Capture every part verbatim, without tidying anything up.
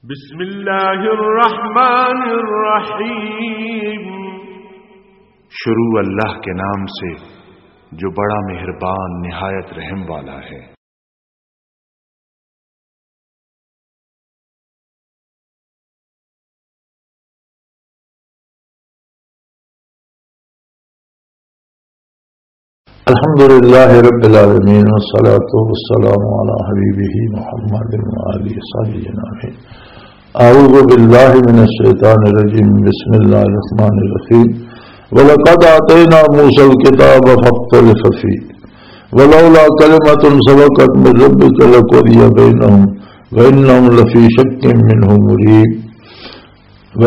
بسم اللہ الرحمن الرحیم، شروع اللہ کے نام سے جو بڑا مہربان نہایت رحم والا ہے۔ الحمد للہ رب العالمین والصلاة والسلام علی حبیبہ محمد وآلہ وصحبہ اجمعین۔ اعوذ باللہ من الشیطان الرجیم، بسم اللہ الرحمن الرحیم۔ وَلَقَدْ آتَيْنَا مُوسَى الْكِتَابَ فَاخْتَلَفَ فِيهِ وَلَوْلَا كَلِمَةٌ سَبَقَتْ مِنْ رَبِّكَ لَقُضِيَ بَيْنَهُمْ وَإِنَّهُمْ لَفِي شَكٍّ مِّنْهُ مُرِيبٍ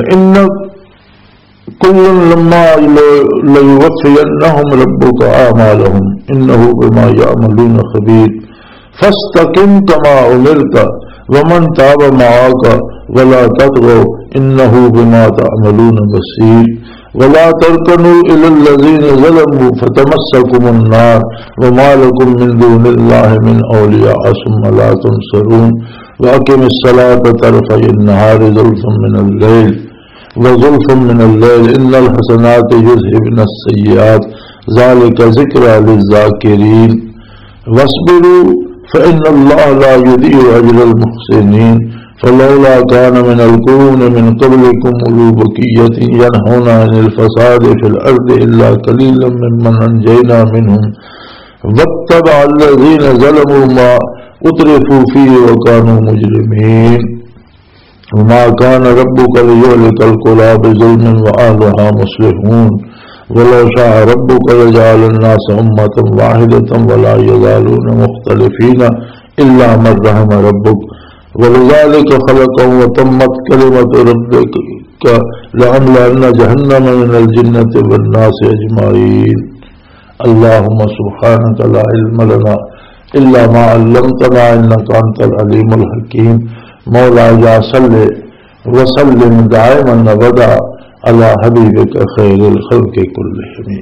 وَإِنَّ كُلًّا لَمَّا لَيُوَفِّيَنَّهُمْ رَبُّكَ أَعْمَالَهُمْ إِنَّهُ بِمَا يَعْمَلُونَ خَبِيرٌ فَاسْتَقِمْ كَمَا أُمِرْتَ وَمَنْ تَابَ مَعَكَ وَلَا تَطْغَوْا إِنَّهُ بِمَا تَعْمَلُونَ بَصِيرٌ وَلَا تَرْكَنُوا إِلَى الَّذِينَ ظَلَمُوا فَتَمَسَّكُمُ النَّارُ وَمَا لَكُم مِّن دُونِ اللَّهِ مِنْ أَوْلِيَاءَ ثُمَّ لَا تُنصَرُونَ وَأَقِمِ الصَّلَاةَ طَرَفَيِ النَّهَارِ زُلْفًا مِّنَ اللَّيْلِ وَزُلْفًا مِّنَ اللَّيْلِ إِنَّ الْحَسَنَاتِ يُذْهِبْنَ السَّيِّئَاتِ ذَلِكَ ذِكْرَى لِلذَّاكِرِينَ وَاصْبِرُوا فَإِنَّ اللَّهَ لَا يُضِيعُ أَجْرَ الْمُحْسِنِينَ فلولا كان من القرون من قبلكم أولو بقية ينهون عن الفساد في الأرض إلا قليلا ممن أنجينا منهم واتبع الذين ظلموا ما أترفوا فيه وكانوا مجرمين وما كان ربك ليهلك القرى بظلم وأهلها مصلحون ولو شاء ربك لجعل الناس أمة واحدة ولا يزالون مختلفين إلا من رحم ربك وَلِذَلِكَ خَلَقَهُمْ وَتَمَّتْ كَلِمَةُ رَبِّكَ لَأَمْلَأَنَّ جَهَنَّمَ مِنَ الْجِنَّةِ وَالنَّاسِ أَجْمَعِينَ اللهم سبحانك لا علم لنا إلا ما علمتنا إنك أنت العليم الحكيم مولاي صل وسلم دائما أبدا على حبيبك خير الخلق كلهم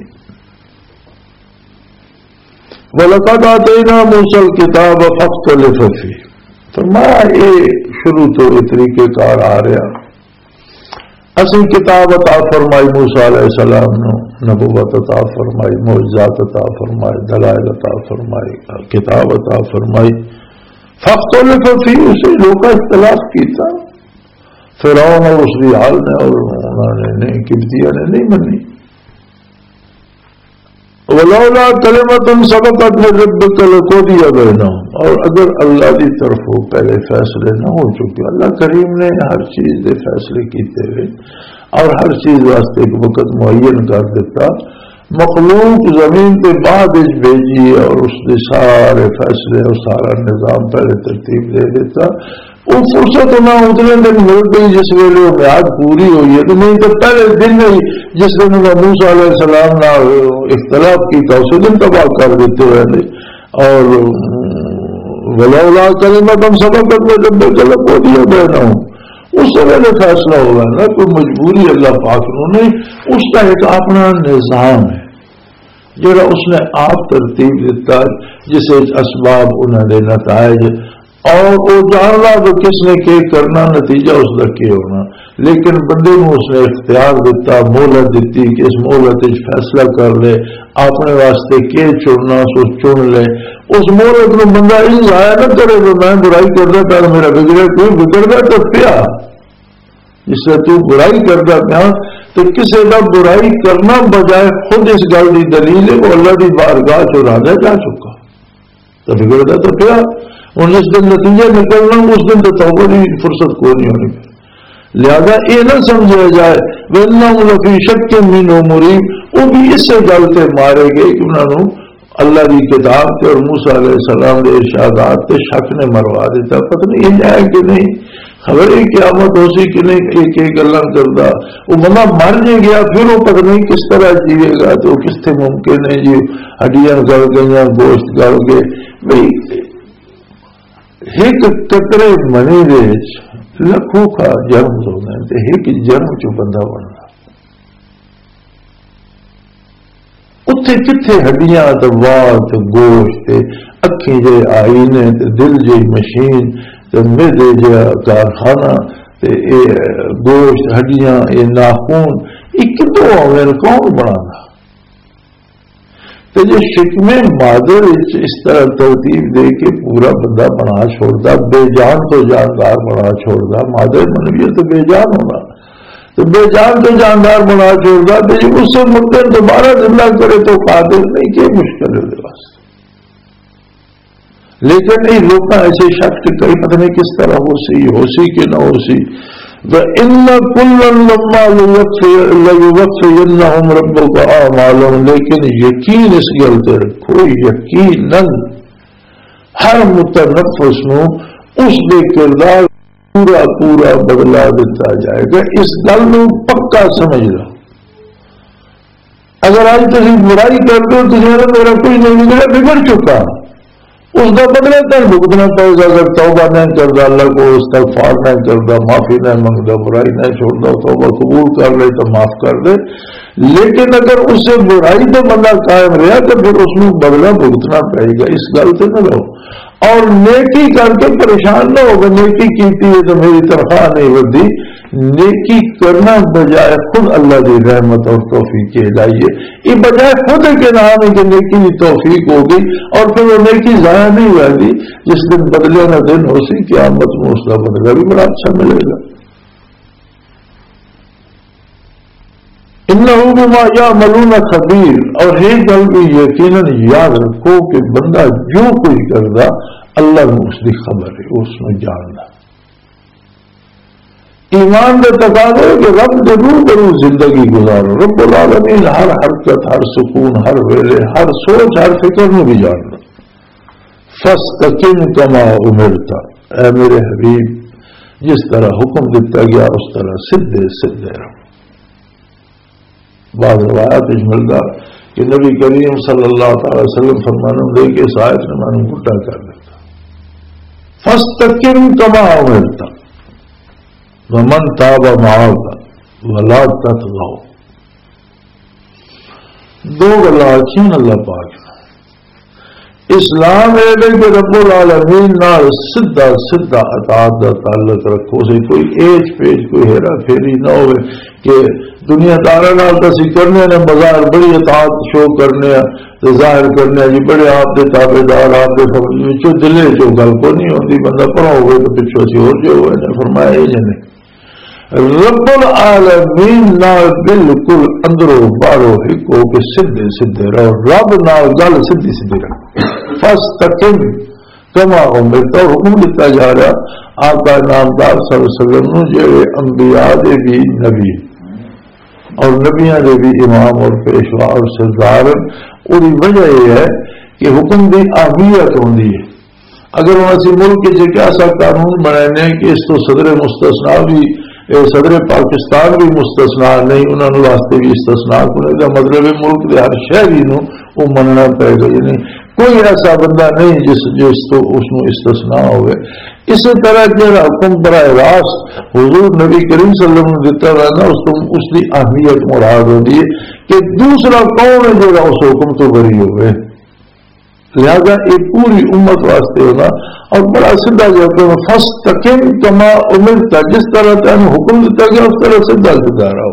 وَلَقَدْ آتَيْنَا مُوسَى الْكِتَابَ فَاخْتَلَفَ فِيهِ فرمایا یہ شروع تو یہ طریقے کار آ رہا اسی کتاب عطا فرمائی موسیٰ علیہ السلام نے نبوت عطا فرمائی معجزات عطا فرمائی دلائل عطا فرمائی کتاب عطا فرمائی فاختلف فی اسے لوگ اختلاف کیتا فرعون اور اس ریحال نے اور انہوں نے نہیں قبطیہ نے نہیں منی ولولا کلمۃ سبقت من ربک لقضی بینہم اور اگر اللہ کی طرف پہلے فیصلے نہ ہو چکے اللہ کریم نے ہر چیز دے فیصلے کیتے ہوئے اور ہر چیز واسطے ایک وقت معین کر دیتا مخلوق زمین پہ بعد بھیجی اور اس نے سارے فیصلے اور سارا نظام پہلے ترتیب دے دیتا وہ فرصت نہ اتنے دن مل گئی جس ویلے وہ میعاد پوری ہوئی ہے تو نہیں تو پہلے دن ہی جس دن موسیٰ علیہ السلام نے اختلاف کی تھا اسی دن تباہ کر دیتے ہوئے اور ولولا کلمۃ سبقت من ربک لقضی بینہم اس سے پہلے فیصلہ ہوگا نا کوئی مجبوری اللہ پاک نے اس کا ایک اپنا نظام ہے جڑا اس نے آپ ترتیب دیتا جسے اسباب انہوں نے نتائج اور وہ جاننا تو کس نے کیا کرنا نتیجہ اس کا کیا ہونا لیکن بندے کو اس نے اختیار دیتا مہلت دیتی کہ اس مہلت فیصلہ کر لے اپنے واسطے کیا چننا سو چن لے اس مہلت میں بندہ یہ ضائع نہ کرے تو میں برائی کرتا پیا میرا بگڑے کوئی بگڑتا تو پیا جس سے تو برائی کرتا پیا تو کسی کا برائی کرنا بجائے خود اس گل کی دلیل ہے وہ اللہ کی بارگاہ چرا جا چکا تو بگڑتا تو پیا اور جس دن نتیجہ نکلنا اس دن تو توبہ کی فرصت کو نہیں ہونی لہذا یہ نہ سمجھا جائے وَإِنَّهُمْ لَفِي شَكٍّ مِّنْهُ مُرِيبٍ وہ بھی اس سے گل سے مارے گئے کہ انہوں نے اللہ کی کتاب کے اور موسیٰ علیہ السلام کے ارشادات کے شک نے مروا دیتا پتہ نہیں یہ جائے کہ نہیں خبر ہے قیامت ہو سی کہ نہیں ایک ایک اللہ کرتا وہ بندہ مر نہیں گیا پھر وہ پتہ نہیں کس طرح جیے گا تو کس سے ممکن ہے جی ہڈیاں گل گئی گوشت گل گئے بھائی ایک قطرے منی دے لکھوں کا جرم ہونا ہے ایک جرم چ بندہ بننا اتنے کتنے ہڈیاں تو وال گوشت اکھی جے آئینے دل جی مشین میدے جا کارخانہ تے اے گوشت ہڈیاں اے ناخون یہ کتوں آوے کون بنانا؟ تے جو شکم مادر اس طرح ترتیب دے کے پورا بندہ بنا چھوڑتا، بے جان تو جاندار بنا چھوڑتا، مادر منویت تو بے جان ہونا، تو بے جان تو جاندار بنا چھوڑتا، تو اس سے مردے دوبارہ زندہ کرے تو قادر نہیں، کہ مشکل ہے واسطے۔ لیکن نہیں لوگ ایسے شک کئی پتہ نہیں کس طرح ہو سی ہو سی کہ نہ ہو سی۔ وَإِنَّ كُلًّا لَمَّا لَيُوَفِّيَنَّهُمْ رَبُّكَ أَعْمَالَهُمْ، لیکن یقین اس گل تے رکھو، یقیناً ہر متنفس نو اس دے کردار پورا پورا بدلا دیتا جائے گا۔ اس گل نو پکا سمجھ لو۔ اگر آج تسی برائی کر دو تو میرا کوئی نہیں بگڑا، بگڑ چکا، اس کا بدلہ تر بھگتنا پڑے گا۔ اگر توبہ نہیں کرتا، اللہ کو استغفار نہیں کرتا، معافی نہیں منگتا، برائی نہیں چھوڑتا، توبہ قبول کر لے تو معاف کر دے۔ لیکن اگر اس سے برائی تو بندہ قائم رہا تو پھر اس میں بدلہ بھگتنا پڑے گا۔ اس گل سے نہ رہو، اور نیکی کر کے پریشان نہ ہوگا۔ نیکی کیتی ہے تو میری تنخواہ نہیں بڑھتی، نیکی کرنا بجائے خود اللہ کی رحمت اور توفیق کے لائیے، یہ بجائے خود کے نام ہے کہ نیکی کی توفیق ہوگی، اور پھر وہ نیکی ضائع نہیں ہوگی۔ جس دن بدلے نہ دن ہو سی قیامت میں اس کا بدلہ بھی بڑا اچھا ملے گا۔ انہو بما یعملون خبیر، اور یہ گل بھی یقیناً یاد رکھو کہ بندہ جو کچھ کرتا اللہ کو اس کی خبر ہے، اس میں جاننا۔ ایمان میں تقاضا ہے کہ رب ضرور ضرور زندگی گزارو، رب العالمین ہر حرکت، ہر سکون، ہر ویلے، ہر سوچ، ہر فکر میں بھی جاننا۔ فاستقم کما امرت، اے میرے حبیب جس طرح حکم دیتا گیا اس طرح سدھے سدھے رہو۔ بعض روایات اس ملتا کہ نبی کریم صلی اللہ تعالی وسلم فرمانے دے کے اس آیت نے مانو گھٹا کر دیتا، فاستقم کما امرت ومن تاب معاذ ولا تطغوا۔ دو گلا اچھی اللہ پاک اسلام ہے کہ رب العالمین نال سدھا سدھا اطاعت کا تعلق رکھو، سے کوئی ایج پیج کوئی ہیرا پھیری نہ ہوئے کہ دنیا دارا نال تسی کرنے نے بظاہر بڑی اطاعت شو کرنے تے ظاہر کرنے جی بڑے آپ دے تابے دار آپ دے وچوں دلے چوں گل کو نہیں ہوندی، بندہ پڑھا ہوئے تو پچھوں سی ہو جو ہوئے نے فرمایا یہ نہیں، رب العالمین نال بالکل اندروں باہروں ایک ہو کے سدھے سدھے رہو، رب نال گل سدھی سدھی رہو۔ فاستقم کما امرت، حکم دیتا جا رہا آقا نامدار صلی اللہ علیہ وسلم نو جڑے انبیاء دے بھی نبی اور نبیاں دے بھی امام اور پیشوا اور سردار، اور وجہ یہ ہے کہ حکم دی اہمیت ہوندی ہے۔ اگر ہم اسی ملک کے کیا سا قانون بنانے کہ اس تو صدر مستثنا بھی صدر پاکستان بھی مستثنا نہیں، انہوں نے واسطے بھی استثنا کرنے کا مطلب ہے ملک کے ہر شہری نو وہ مننا پائے گا، یعنی کوئی ایسا بندہ نہیں جس جس تو اس نو استثنا ہوئے۔ اسی طرح جہاں حکم براہ راست حضور نبی کریم صلی اللہ علیہ وسلم دیتا رہنا اس کو اس کی اہمیت مراد ہوتی ہے کہ دوسرا کون ہے جو اس حکم تو بری ہوئے، لہذا ایک پوری امت واسطے ہونا اور بڑا سیدھا جاتا ہے۔ فاستقم کما امرت، جس طرح تمہیں حکم دیتا گیا اس طرح سیدھا سیدھا رہو۔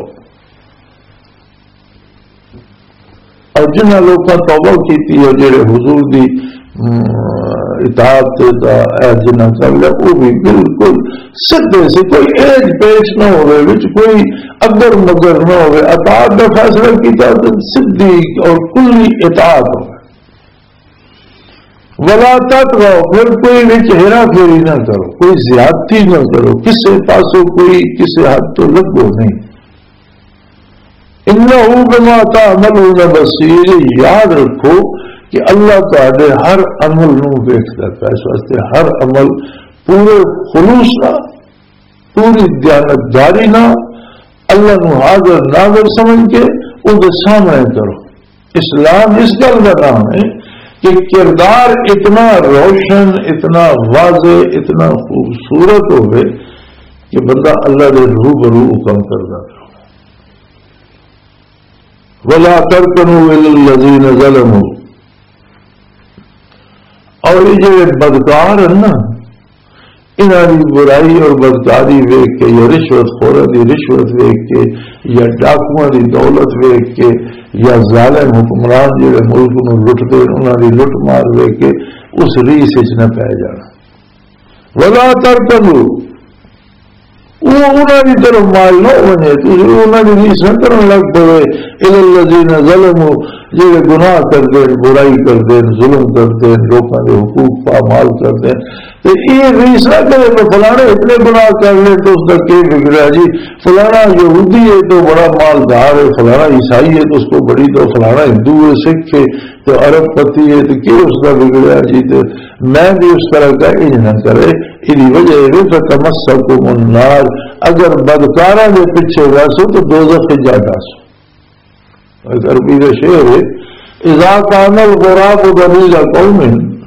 اور جنہاں لوگوں توبہ کی ہے جڑے حضور دی اطاعت کا جنہاں کر لیا وہ بھی بالکل سیدھے سے کوئی ایج پیش نہ ہوئے، وچ کوئی اگر مگر نہ ہوئے، اطاعت کا فیصلہ کیتا تو سیدھی اور کلی اطاعت ہوئے۔ ولا تطغوا، پھر کوئی وچ ہیرا پھیری نہ کرو، کوئی زیادتی نہ کرو، کسے پاسوں کوئی کسے حد تو لگو نہیں۔ انہو بما تعملون بصیر، یاد رکھو کہ اللہ تعالی ہر عمل نو دیکھتا ہے، اس واسطے ہر عمل پورے خلوص نہ، پوری دیانتداری نہ، اللہ نو حاضر ناظر سمجھ کے ان کے سامنے کرو۔ اسلام اس گل کا نام ہے کہ کردار اتنا روشن، اتنا واضح، اتنا خوبصورت ہوئے کہ بندہ اللہ کے روبرو کم کرتا رہو۔ ولا ترکنوا الی الذین ظلموا، اور یہ جو بدکار ہے نا انہوں کی برائی اور بدکاری ویک کے یا رشوت خوروں کی رشوت ویک کے یا ڈاکوؤں کی دولت ویک کے یا ظالم حکمران جڑے ملک نو لٹتے انہوں کی لٹ مار ویک کے اس ریس وچ نہ پی جانا. ولا ترکنو وہ انہوں کی طرف مال نہ بنے تھی انہوں کی ریس نہ کرنے لگ پے الی الذین ظلموا جڑے گناہ کرتے ہیں برائی کرتے ہیں ظلم کرتے ہیں لوگوں کے حقوق پامال کرتے ہیں تو یہ ریس نہ کرے تو فلانے اتنے گناہ کر لے تو اس کا کیا بگڑا جی فلانا یہودی ہے تو بڑا مالدار ہے فلانا عیسائی ہے تو اس کو بڑی تو فلانا ہندو ہے سکھ ہے تو عرب پتی ہے تو کیا اس کا بگڑا جی تو میں بھی اس طرح کا انج نہ کرے اسی وجہ یہ فتمسکم النار اگر بدکاروں کے پیچھے ویسو تو دوزخ جا ڈاسو. عربی کا شعر ہے اذا کان الغراب دلیل قوم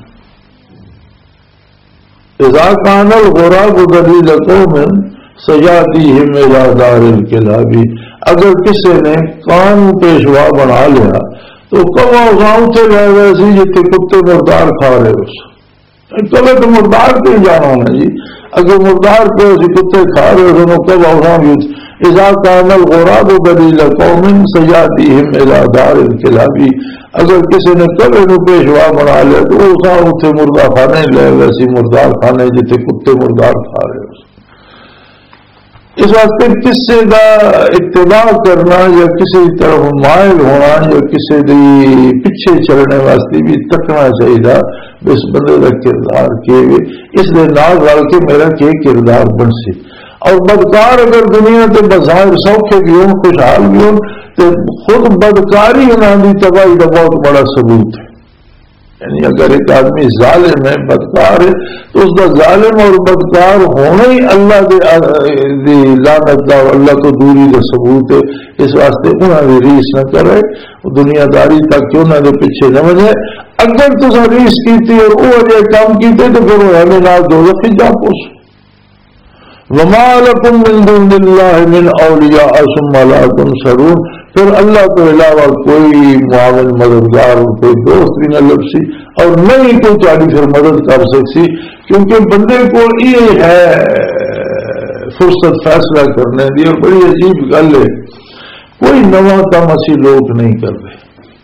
اذا کان الغراب دلیل قوم سجادیہم الی دار الکلاب. اگر کسی نے کان پیشوا بنا لیا تو کبا گاؤں سے لے گئے سی جتنے کتے مردار کھا رہے اس کبھی تو مردار پہ جانا نا جی اگر مردار پہ اسی کتے کھا رہے ہو کبا گاؤں اذا کان الغراب دلیل قوم سجادیہم الی دار الکلاب. اگر کسی نے کبھی نو پیشوا بنا لیا تو وہ سا اتنے مردہ کھانے لے ویسی مردار کھانے جتنے کتے مردار کھا رہے ہو. اس واسطے کسی کا اتباع کرنا یا کسی طرف مائل ہونا یا کسی دی پیچھے چلنے واسطے بھی تکنا چاہیے اس بندے کا کردار کے اس لیے نال رل کے میرا کیا کردار بن سی. اور بدکار اگر دنیا کے بظاہر سوکھے بھی ہوں خوشحال بھی ہوں تو خود بدکاری انہوں کی تباہی کا بہت بڑا ثبوت ہے. یعنی اگر ایک آدمی ظالم ہے بدکار ہے تو اس کا ظالم اور بدکار ہونا ہی اللہ دے لعنت دا اللہ تو دوری کا ثبوت ہے. اس واسطے انہوں نے ریس نہ کرے دنیا داری تک کہ انہوں نے پیچھے نہ بجے. اگر تو ریس کی اور وہ اجے کام کیتے تو پھر ہمیں نال دوزخ جا پوچھ. وما لکم من دون اللہ من اولیاء ثم لا تنصرون. پھر اللہ کے علاوہ کوئی معاون مددگار اور کوئی دوست بھی نہ لبسی اور نہیں کوئی تاری پھر مدد کر سکسی کیونکہ بندے کو یہ ہے فرصت فیصلہ کرنے دی. اور بڑی عجیب گل ہے کوئی نواں کام اسی لوگ نہیں کر رہے.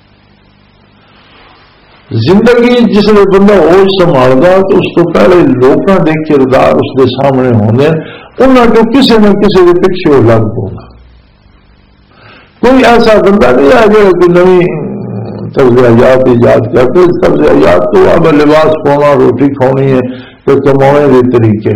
زندگی جس میں بندہ ہوش سنبھالتا تو اس کو پہلے لوگوں کے کردار اس کے سامنے ہونے انہوں کو کسی نہ کسی کے پیچھے لگ پاؤں. کوئی ایسا بندہ نہیں ہے جو کوئی نئی طرز حیات ایجاد کرتے. طرز حیات تو اب لباس پاؤنا روٹی کھانی ہے تو کمانے کے طریقے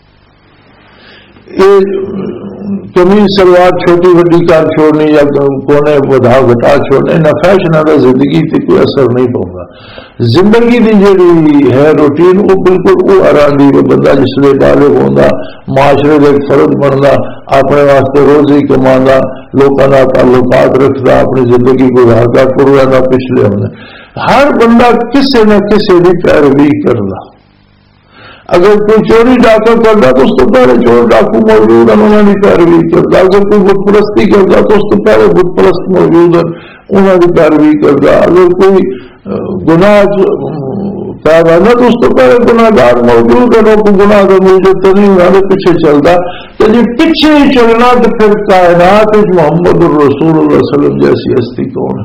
کمیز سلوار چھوٹی وڈی کار چھوڑنی یا کونے بڑھا گھٹا چھوڑنے نہ فیشن ہے زندگی سے کوئی اثر نہیں پاؤں. زندگی کی جیڑی ہے روٹین وہ بالکل وہ آرام دی بندہ جس لیے بالغ ہوتا معاشرے کا ایک فرد بنتا اپنے واسطے روزی کمانا لوگوں کا تعلقات رکھتا اپنی زندگی گزارتا ٹر رہا پچھلے ہونے. ہر بندہ کسی نہ کسی کی پیروی کرتا. اگر کوئی چوری ڈاکہ کرتا تو اس کو پہلے چور ڈاکو موجود ہیں انہوں نے پیروی کرتا. اگر کوئی بت پرستی کرتا تو اس کو پہلے بت پرست موجود ہیں انہوں نے پیروی کرتا. اگر کوئی گناہ پیرانا تو اس کو پہلے گناہ گار موجود ہے لوگ گناہ کا موجود تو نہیں انہوں پیچھے چلتا. تو جی پیچھے ہی چلنا تو پھر کائنات محمد الرسول اللہ علیہ وسلم جیسی ہستی کون ہے.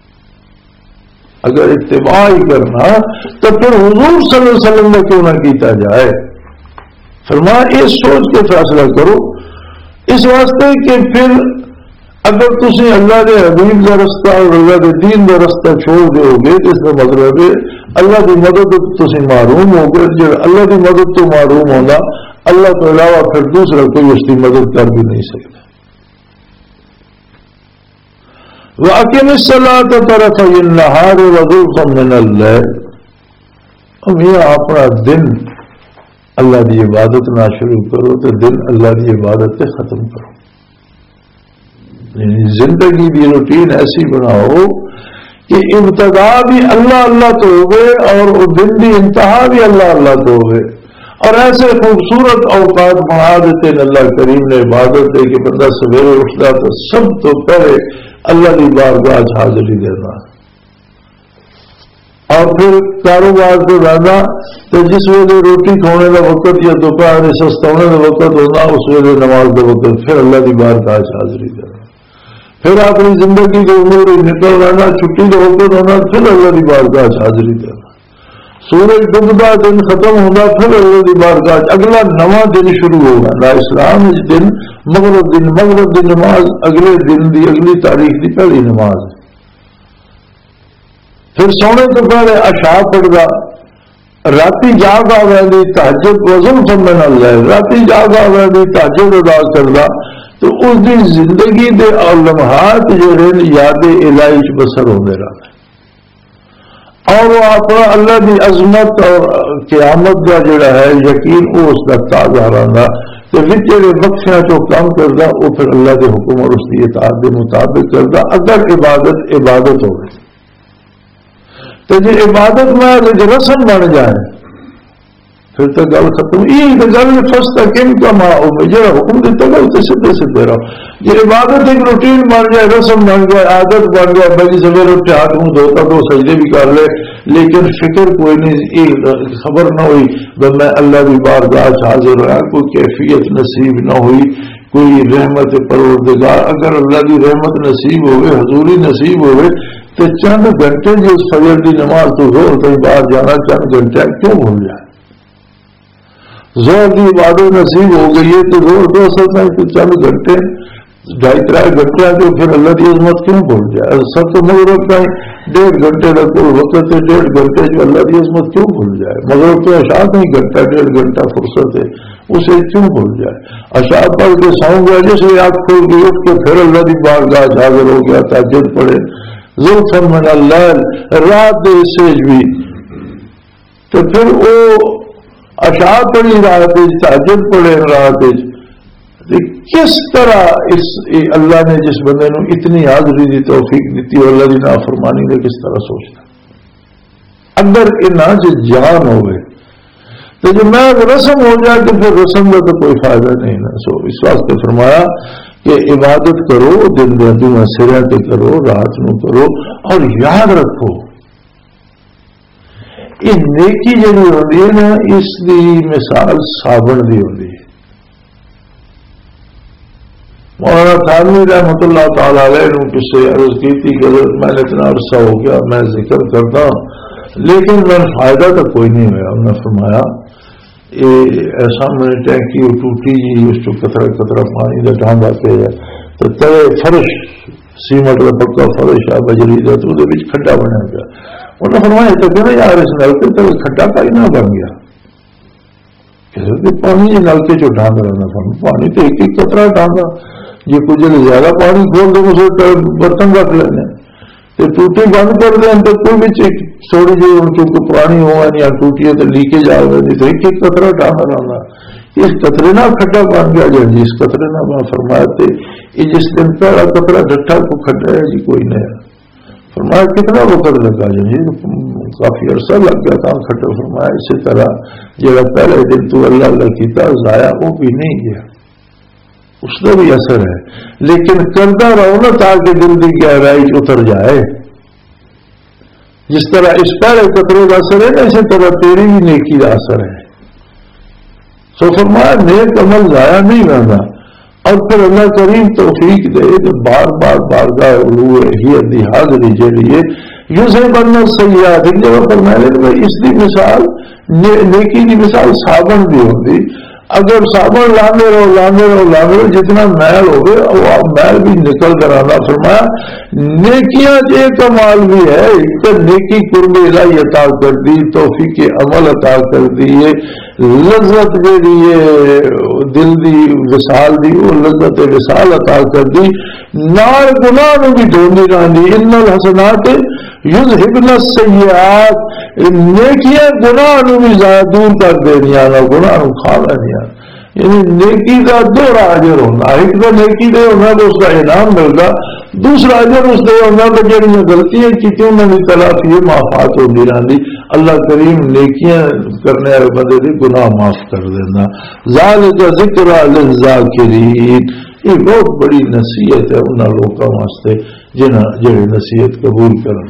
اگر اتباع ہی کرنا تو پھر حضور صلی اللہ علیہ وسلم میں کیوں نہ کیتا جائے. فرمایا یہ سوچ کے فیصلہ کرو اس واسطے کہ پھر اگر تسی اللہ کے حبیب کا رستہ اور اللہ کے دین کا رستہ چھوڑ دو گے تو اس کا مطلب ہے اللہ کی مدد تسی معروم ہو گئے. جب اللہ کی مدد تو معروم ہونا اللہ کے علاوہ پھر دوسرا کوئی اس کی مدد کر بھی نہیں سکتا. وَأَقِمِ الصَّلَاةَ طَرَفَيِ النَّهَارِ وَزُلْفًا مِّنَ اللَّيْلِ. اب یہ اپنا دن اللہ کی عبادت نہ شروع کرو تو دن اللہ کی عبادت سے ختم کرو. یعنی زندگی کی روٹین ایسی بناؤ کہ ابتدا بھی اللہ اللہ تو ہوئے اور دن کی انتہا بھی اللہ اللہ تو ہوئے. اور ایسے خوبصورت اوقات بنا دیتے ہیں اللہ کریم نے عبادت ہے کہ بندہ سویرے اٹھتا تو سب تو پہلے اللہ کی بارگاہ حاضری دینا اور پھر کاروبار سے زیادہ تو جس ویلے روٹی کھانے کا وقت یا دوپہر سستانے کا وقت ہونا اس ویلے نماز کا وقت پھر اللہ کی بارگاہ حاضری کرنا. پھر اپنی زندگی کے عمر نکل رہنا چھٹی کا وقت ہونا پھر اللہ کی بارگاہ حاضری کرنا. سورج ڈوبتا دن ختم ہونا پھر اللہ کی بارگاہ اگلا نواں دن شروع ہوگا. لا اسلام اس دن مغرب دن مغرب دن نماز اگلے دن دی اگلی تاریخ کی پہلی نماز. پھر سونے تو پہلے عشاء پڑھتا راتی جاگ آ گئی تہجد وزن سمجھ نہ لے راتی جاگ آ گئی تہجد ادا کرتا تو اس کی زندگی دے اور لمحات جڑے یاد الہی بسر ہوتے رہے اور وہ اپنا اللہ کی عظمت اور قیامت کا جڑا ہے یقین وہ اس کا تازہ رہا تو جڑے بخشیاں چو کام کرتا وہ پھر اللہ کے حکم اور اس کی اطاعت کے مطابق کرتا. اگر عبادت عبادت ہو گئی تو جی عبادت میں رسم بن جائے پھر تو گل ختم. یہ گل فستا کن کا ماں جا حکم دیتا گا تو سیدھے سیدھے رہو. جی عبادت ایک روٹین بن جائے رسم بن جائے عادت بن جائے بھائی سویرے اٹھے ہاتھ منہ دھوتا تو سجدے بھی کر لے لیکن فکر کوئی نہیں خبر نہ ہوئی بس میں اللہ کی بارگاہ حاضر ہوا کوئی کیفیت نصیب نہ ہوئی کوئی رحمت پروردگار. اگر اللہ کی رحمت نصیب ہوئے حضوری نصیب ہوئے تو چند گھنٹے جو اس فجر کی نماز تو زور کہیں باہر جانا چند گھنٹے کیوں بھول جائے. زور کی عبادت نصیب ہو گئی ہے تو زور دو سکتا ہے تو چند گھنٹے ڈھائی ترائی گھنٹے تو پھر اللہ کی عظمت کیوں بھول جائے. سب تو مغرب کا ڈیڑھ گھنٹے کا کوئی وقت ہے ڈیڑھ گھنٹے جو اللہ کی عظمت کیوں بھول جائے. مغرب تو عشاء نہیں گھنٹہ ڈیڑھ گھنٹہ فرصت ہے اسے کیوں بھول جائے. عشاء پڑھ کے سو گیا جس لیے آپ کھول کے اٹھ کے پھر اللہ کی بارگاہ حاضر ہو گیا تہجد پڑھے زلفن من اللہ رات سیج بھی تو پھر وہ عشاء پڑھی رات تہجد پڑھے رات. کس طرح اس اللہ نے جس بندے نو اتنی حاضری دی توفیق دیتی اور اللہ کی نافرمانی نے کس طرح سوچتا اگر یہ جو جان ہوئے تو جو میں رسم ہو جائے تو پھر رسم کا تو کوئی فائدہ نہیں نا. سو اس واسطے فرمایا کہ عبادت کرو دن دن سرے پہ کرو رات نو کرو اور یاد رکھو یہ نیکی جی ہوتی ہے نا اس کی مثال صابن کی ہوتی ہے. مولانا تھانوی رحمۃ اللہ تعالی علیہ نے کس سے عرض کی تھی کہ میں نے اتنا عرصہ ہو گیا میں ذکر کرتا ہوں لیکن میں فائدہ تو کوئی نہیں ہوا. انہوں نے فرمایا یہ ایسا میں نے ٹینکی ٹوٹی جی اس کو کترا کترا پانی کا ڈھانگ آتے ہے تو تے فرش سیمنٹ کا پکا فرش ہے بجری کا تو وہ کھڈا بنیا گیا. انہوں نے فرمایا تو کہ یار اس نلکے تو کھڈا کا ہی نہ بن گیا پانی نلکے چ ڈھانگ رہنا تھا پانی تو ایک ایک کترا ڈھانگا یہ کچھ زیادہ پانی کھول دو اسے برتن رکھ لینے تو ٹوٹی بند کر دیں تو کوئی بھی تھوڑی جی ان کی پرانی ہو یا ٹوٹی ہے تو لیکیج آ گئی تو ایک ایک قطرہ ڈھانگا رہنا اس قطرے نہ کھڈا بن گیا جی جس قطرے نہ میں فرمایا تھے یہ جس دن پہلا قطرہ ڈٹھا کو کھڈا ہے جی کوئی نہیں فرمایا کتنا وقت لگا جی کافی عرصہ لگ گیا تھا کھڈا. فرمایا اسی طرح جہاں پہلے دن تو اللہ اللہ کیتا ضائع وہ بھی نہیں گیا اس کا بھی اثر ہے لیکن کرتا رہو نا تاکہ دل کی گہرائی اتر جائے. جس طرح اس پہلے قطرے کا اثر ہے نا اسی طرح تیری بھی نیکی کا اثر ہے. سو فرمایا نیک عمل ضائع نہیں رہنا اور پھر اللہ کریم توفیق دے کہ بار بار بارگاہ علوہ ہی حاضری جڑی یوں سے بننا سیاحت ایک جگہ پر میں نے اس کی مثال نیکی کی مثال صابن بھی ہوتی. اگر صابن لانے رہو لانے رہو لانے رہو جتنا میل ہو گئے وہ میل بھی نکل کر آنا. فرمایا نیکیاں یہ کمال بھی ہے کہ نیکی قرب الہی عطا کر دی توفیق عمل عطا کر دی لذت دے دی دل دی وصال دی وہ لذت وصال عطا کر دی نال گناہ نو بھی دھونی رہی. ان الحسنات یذہبن السیئات نیکیاں گناہ نو بھی دور کر دینیاں نا گناہ نو کھا لینیاں. یعنی نیکی کا دو اجر ہونا ایک تو نیکی دے ہونا تو اس کا انعام ملتا دوسرا اجر اس دے ہونا تو جہاں غلطیاں کی انہوں نے تلافی معافات ہوتی رہی. اللہ کریم نیکیاں کرنے والے بندے کے گناہ معاف کر دینا. ذالک ذکر للذاکرین یہ بہت بڑی نصیحت ہے ان لوگوں واسطے جنہیں جڑے نصیحت قبول کرن.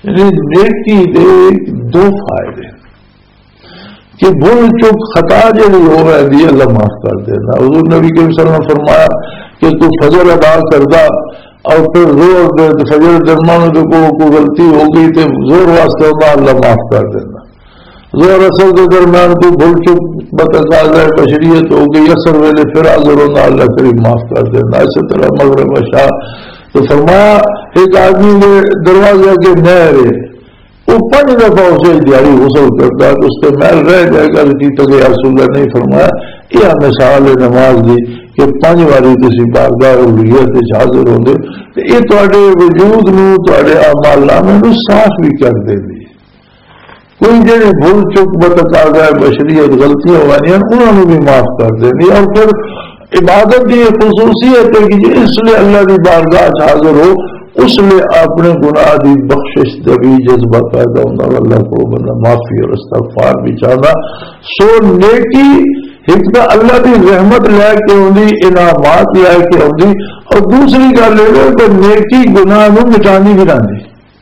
یعنی نیکی دے دو فائدے کہ بھول چک خطا جڑی ہو رہی ہے اللہ معاف کر دینا. حضور نبی کریم صلی اللہ علیہ وسلم نے فرمایا کہ تو فجر ادا کردا اور پھر زور دے تو فجر درمیان تو کوئی غلطی ہو گئی تو زور واسطے ہوگا اللہ معاف کر دینا. زور اثر کے درمیان تو بھول چک بتقاضۂ بشریت ہو گئی اثر ویلے پھر حاضر ہونا اللہ کریم معاف کر دینا. اسی طرح مغرب عشاء تو فرمایا ایک آدمی نے دروازے کے نہر وہ پانچ دفعہ اسے دیاری غسل کرتا ہے تو اس کے محل رہ جائے گا. تک یا رسول اللہ نہیں فرمایا یہ مثال نماز دی کہ پانچ باری کسی بارگاہ الوہیت حاضر ہوں گے تو یہ تواڈے وجود نو تواڈے اعمال نامے نو صاف بھی کر دے گی. کوئی جڑے بھول چک بتقاضۂ بشریت غلطیاں ہوئی ہیں انہوں نے بھی معاف کر دینی. اور پھر عبادت کی یہ خصوصیت ہے کہ اس لیے اللہ کی بارگاہ حاضر ہو اس لیے اپنے گناہ دی بخشش دبی جذبہ پیدا ہوتا ہے اللہ کو بندہ معافی اور استغفار بھی چاہتا. سو نیکی ایک تو اللہ کی رحمت لے کے آدھی انعامات لے کے آدھی اور دوسری گل یہ کہ نیکی گناہ نو مٹانی بھی رہی.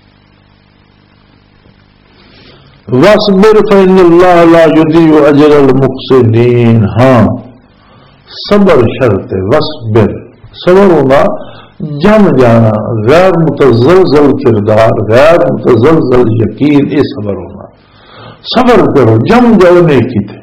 وَاصْبِرْ فَإِنَّ اللَّهَ لَا يُضِيعُ أَجْرَ الْمُحْسِنِينَ. ہاں صبر شرط ہے. وَاصْبِرْ صبر ہونا جم جانا غیر متزلزل کردار غیر متزلزل یقین یہ صبر ہونا. صبر کرو جم جاؤ نیکی تھے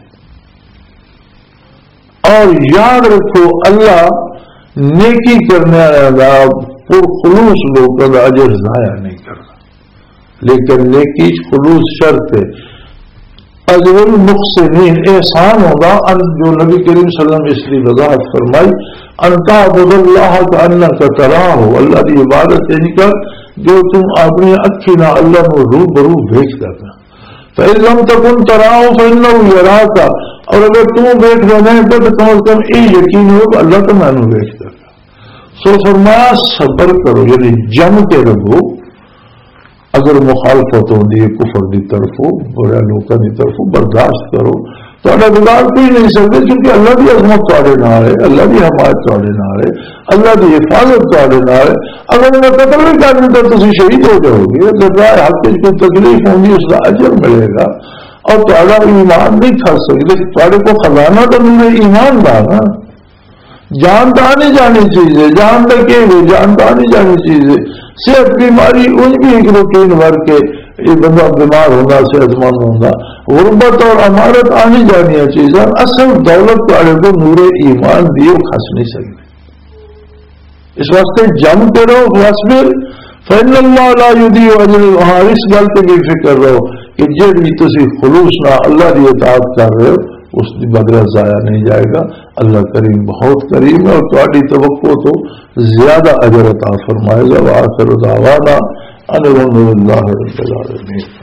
اور یاد رکھو اللہ نیکی کرنے والا پرخلوص لوگوں کا اجر ضائع نہیں کرتا. لیکن نیکی خلوص شرط ہے. اجر المحسنین احسان ہوگا جو نبی کریم صلی اللہ علیہ وسلم اس لیے وضاحت فرمائی ان تعبد اللہ کانک تراہ. اللہ کی عبادت یعنی کر جو تم اپنی اکھی نہ اللہ کو روبرو دیکھتا تھا. فإن لم تكن تراہ فإنه یراک. اور اگر تم دیکھ رہے ہیں تو کم از کم یہ یقین ہو کہ اللہ تو میں نے دیکھتا تھا. سو فرمایا صبر کرو یعنی جم کے رہو. اگر مخالفت ہوتی ہے کفر کی طرف برے لوگوں کی طرف برداشت کرو تو گزار کوئی نہیں سکتے کیونکہ اللہ کی عظمت تھوڑے نال ہے اللہ کی حمایت تھوڑے نال ہے اللہ کی حفاظت تھوڑے نال ہے. اگر انہیں قتل نہیں کرنے تو تم شہید ہو جاؤ گے. اگر رائے حق کی کوئی تکلیف ہوگی اس کا اجر ملے گا اور تھوڑا ایمان نہیں کھا سکتے. تھوڑے کو خزانہ تو ملے ایمان دا نا. جان تو آنی جانی چیز ہے. جان تو کہ جان تو آنی جانی چیز ہے. صحت بیماری ان بھی ایک روٹین بھر کے یہ بندہ بیمار ہوگا صحت مند ہوگا. غربت اور امارت آنی جانی چیزیں اصل دولت والے کو نور ایمان دیے کھس نہیں سکتے. اس واسطے جم کے رہو. واسبر فإن اللہ لا یضیع اجر. وہاں اس گل پہ بھی فکر رہو کہ جی تسی خلوص نہ اللہ کی اطاعت کر رہے ہو اس کی بدلہ ضائع نہیں جائے گا. اللہ کریم بہت کریم ہے اور تہاڈی توقع تو زیادہ اجر عطا فرمائے گا. وآخر دعوانا ان الحمد للہ رب العالمین.